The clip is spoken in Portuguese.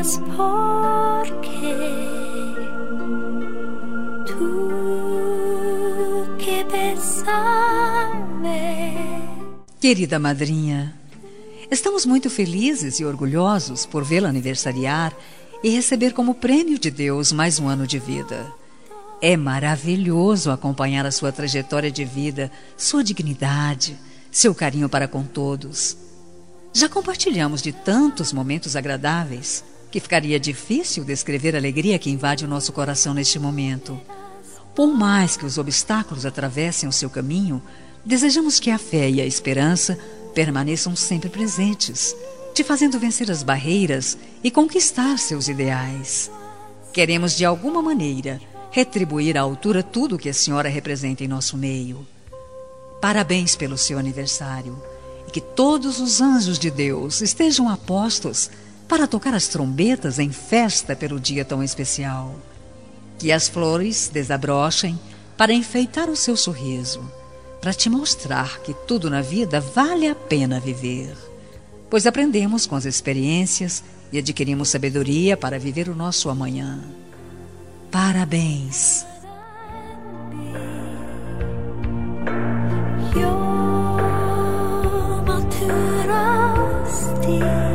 es porque tú que besame. Querida madrinha, estamos muito felizes e orgulhosos por vê-la aniversariar e receber como prêmio de Deus mais um ano de vida. É maravilhoso acompanhar a sua trajetória de vida, sua dignidade, seu carinho para com todos. Já compartilhamos de tantos momentos agradáveis que ficaria difícil descrever a alegria que invade o nosso coração neste momento. Por mais que os obstáculos atravessem o seu caminho, desejamos que a fé e a esperança permaneçam sempre presentes, te fazendo vencer as barreiras e conquistar seus ideais. Queremos, de alguma maneira, retribuir à altura tudo o que a senhora representa em nosso meio. Parabéns pelo seu aniversário e que todos os anjos de Deus estejam a postos para tocar as trombetas em festa pelo dia tão especial. Que as flores desabrochem para enfeitar o seu sorriso, para te mostrar que tudo na vida vale a pena viver, pois aprendemos com as experiências e adquirimos sabedoria para viver o nosso amanhã. Parabéns! Yo maturasti